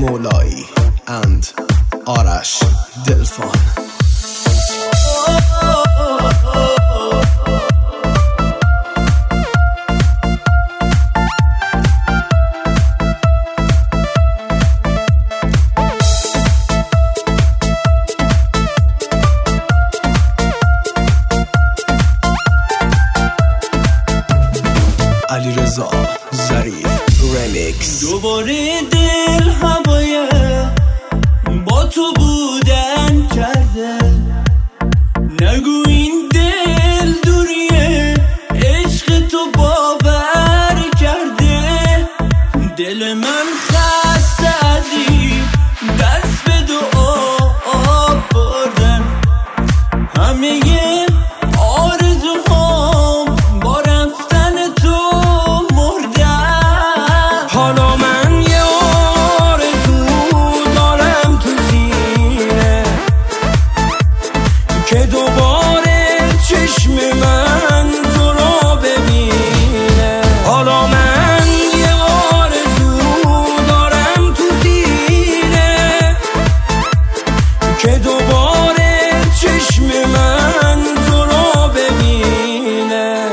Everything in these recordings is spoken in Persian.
مولایی and آرش دلفان. علیرضا ظریف رمیکس. دوباره دل هوای با تو بودن کرده، نگو این دل دوریه، عشق تو باور کرده. دل من خسته از این دست به دعا بردن، همه آرزوهام با رفتن تو مردن. حالا من یه آرزو دارم تو سینه که دوباره چشم من تو رو ببینه. حالا من یه آرزو دارم تو سینه که دوباره چشم من تو رو ببینه.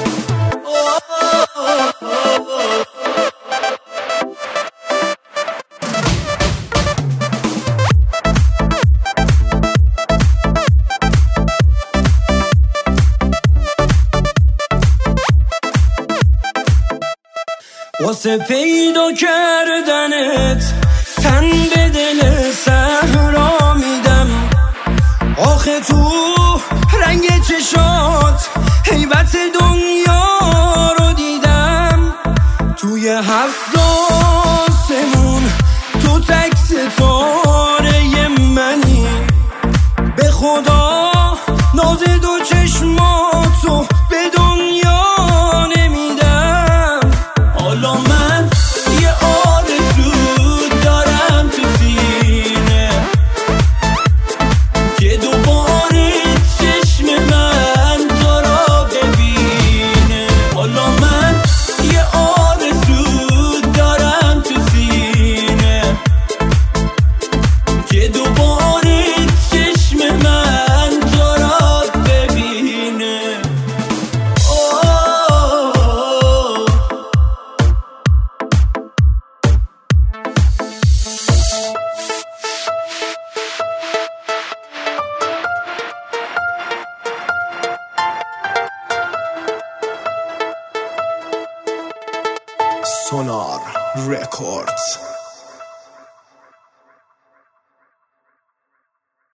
واسه پیدا کردنت تن به دل صحرا میدم. آخه تو رنگ چشات هیبت دنیا رو دیدم. توی 7 آسمون تو تک ستاره منی، به خدا ناز دو چشماتو به دنیا نمیدم. حالا من یه آرزو دارم تو سینه که دوباره چشم من تو رو ببینه. حالا من یه آرزو دارم تو سینه که دوباره چشم من تو رو ببینه. سونار رکوردز.